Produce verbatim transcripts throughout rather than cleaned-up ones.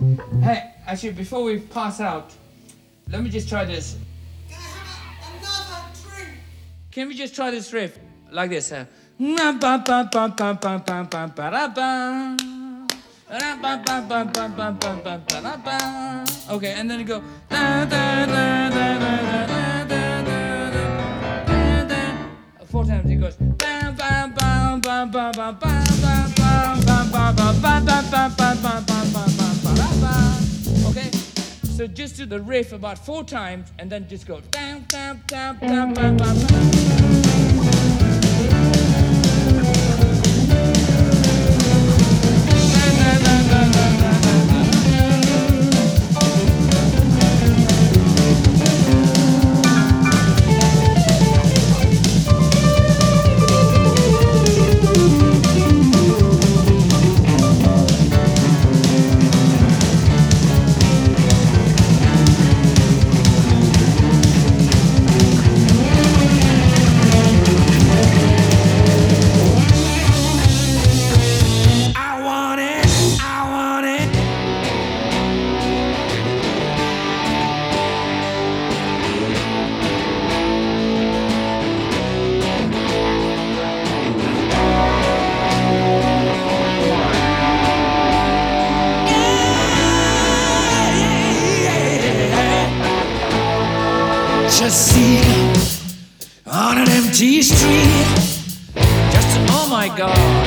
Hey, actually, before we pass out, let me just try this. Can I have another drink? Can we just try this riff like this? Uh, okay, and then you go. Four times it goes. Okay, so just do the riff about four times and then just go. Just see on an empty street. Just, oh my God.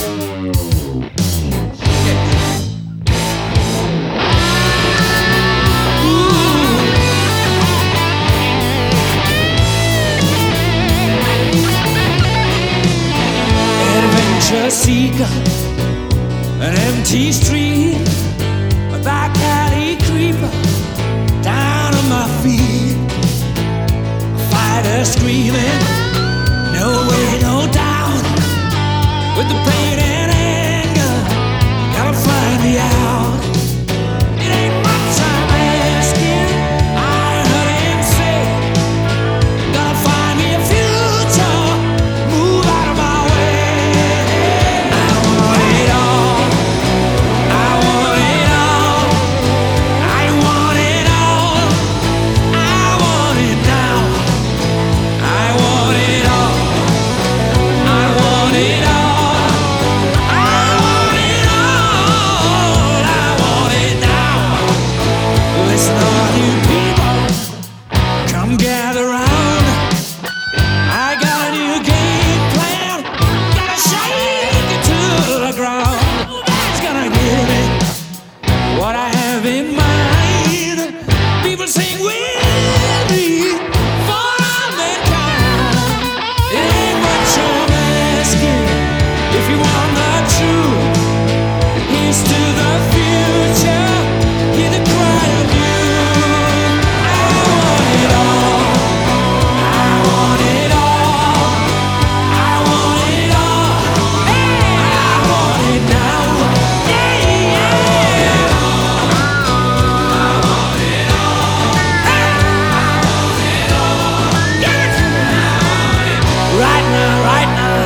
Adventure seeker, an empty street, a back alley creeper, down on my feet. Fighter screaming, no way, no doubt. With the pain and anger, gotta find me out. It ain't much I'm asking, I heard him say. Gotta find me a future, move out of my way. I want it all, I want it all, I want it all, I want it now. I want it all. I want it all. I want it all. I want it now. Listen, all you people, come gather round. I got a new game plan. Gotta shake it to the ground. That's gonna give me what I have in mind. People sing with me for all mankind. It ain't much I'm asking. If you want the truth, here's to the future. Hear the cry of youth. I want it all. I want it all. I want it all. I want it now. Yeah, yeah. I want it all. I want it all. Give it to me now. Right now, right now.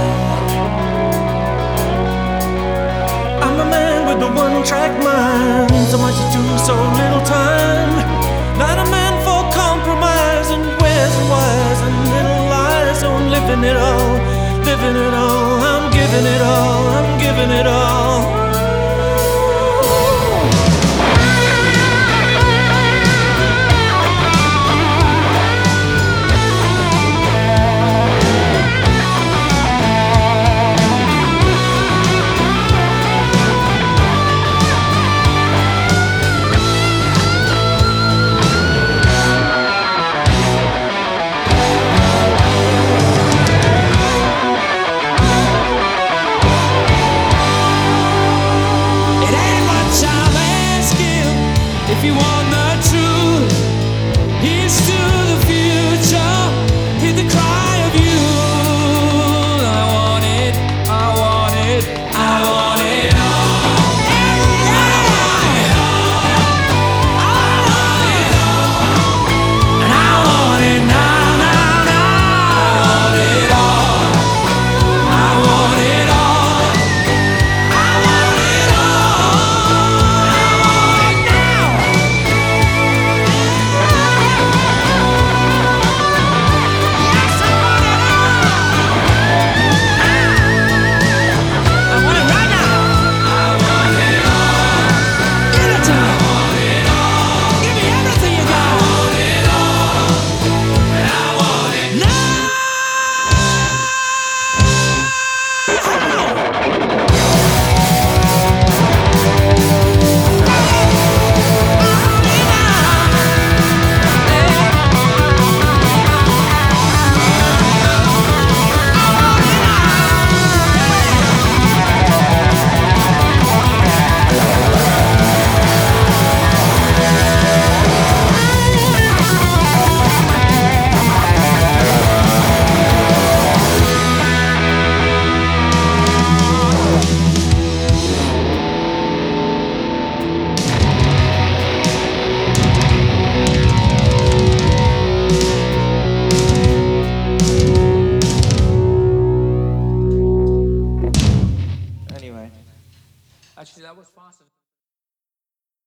I'm a man with a one-track mind. So much to do, so little time. Not a man for compromise and where's and whys and little lies. So I'm living it all, living it all. I'm giving it all, I'm giving it all. It ain't much I'm asking. If you want the truth, here's to the future. Hear the cry of youth. I want it, I want it, I want it all. I want it all. I want it all. And I want it now, now, now. I want it all. I want it all. I want it all. I want Actually, that was faster.